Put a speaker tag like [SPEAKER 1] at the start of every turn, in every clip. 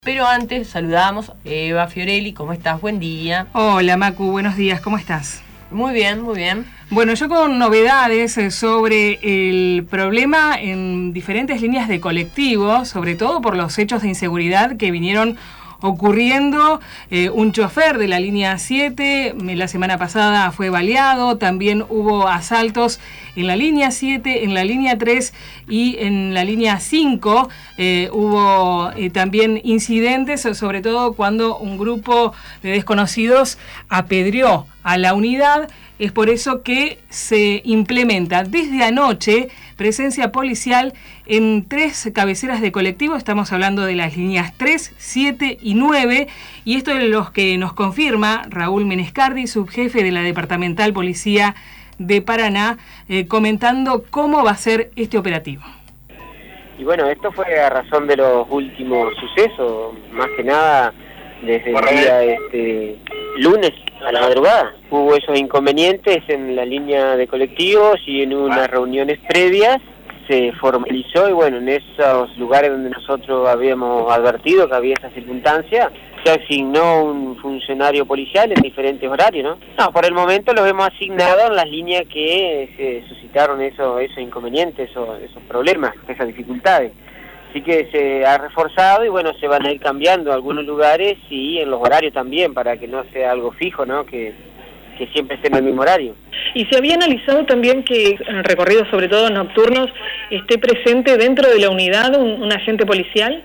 [SPEAKER 1] Pero antes saludamos a Eva Fiorelli. ¿Cómo estás? Buen día.
[SPEAKER 2] Hola Macu, buenos días, ¿cómo estás?
[SPEAKER 1] Muy bien, muy bien.
[SPEAKER 2] Bueno, yo con novedades sobre el problema en diferentes líneas de colectivo, sobre todo por los hechos de inseguridad que vinieron ocurriendo. Un chofer de la línea 7 la semana pasada fue baleado, también hubo asaltos en la línea 7, en la línea 3 y en la línea 5. Hubo también incidentes, sobre todo cuando un grupo de desconocidos apedreó a la unidad. Es por eso que se implementa desde anoche presencia policial en 3 cabeceras de colectivo. Estamos hablando de las líneas 3, 7 y 9. Y esto es lo que nos confirma Raúl Menescardi, subjefe de la Departamental Policía de Paraná, comentando cómo va a ser este operativo.
[SPEAKER 3] Y bueno, esto fue a razón de los últimos sucesos, más que nada desde el día lunes a la madrugada. Hubo esos inconvenientes en la línea de colectivos y en unas reuniones previas se formalizó, y bueno, en esos lugares donde nosotros habíamos advertido que había esa circunstancia, se asignó un funcionario policial en diferentes horarios, ¿no? No, por el momento los hemos asignado en las líneas que se suscitaron esos inconvenientes, esos problemas, esas dificultades. Así que se ha reforzado y bueno, se van a ir cambiando algunos lugares y en los horarios también, para que no sea algo fijo, ¿no? Que siempre esté en el mismo horario.
[SPEAKER 2] ¿Y se había analizado también que en recorridos, sobre todo nocturnos, esté presente dentro de la unidad un agente policial?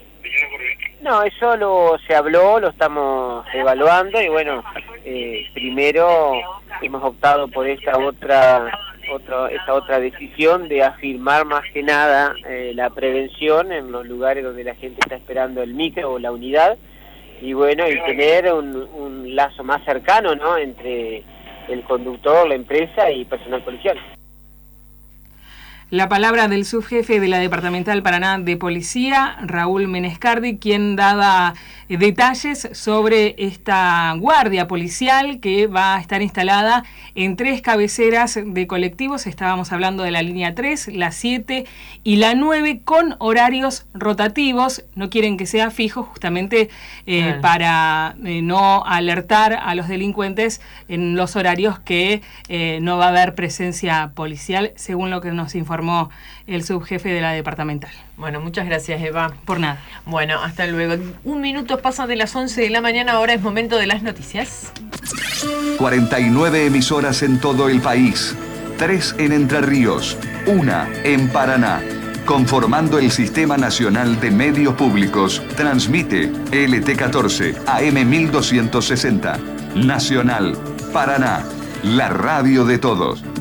[SPEAKER 3] No, eso se habló, lo estamos evaluando y bueno, primero hemos optado por esta otra decisión de afirmar más que nada la prevención en los lugares donde la gente está esperando el micro o la unidad, y bueno, y tener un lazo más cercano, ¿no?, entre el conductor, la empresa y personal policial.
[SPEAKER 2] La palabra del subjefe de la Departamental Paraná de Policía, Raúl Menescardi, quien daba detalles sobre esta guardia policial que va a estar instalada en 3 cabeceras de colectivos. Estábamos hablando de la línea 3, la 7 y la 9, con horarios rotativos. No quieren que sea fijo, justamente para no alertar a los delincuentes en los horarios que no va a haber presencia policial, según lo que nos informó el subjefe de la departamental.
[SPEAKER 1] Bueno, muchas gracias, Eva.
[SPEAKER 2] Por nada.
[SPEAKER 1] Bueno, hasta luego. 1 minuto pasa de las 11 de la mañana, ahora es momento de las noticias.
[SPEAKER 4] 49 emisoras en todo el país, 3 en Entre Ríos, 1 en Paraná. Conformando el Sistema Nacional de Medios Públicos, transmite LT14 AM 1260. Nacional, Paraná, la radio de todos.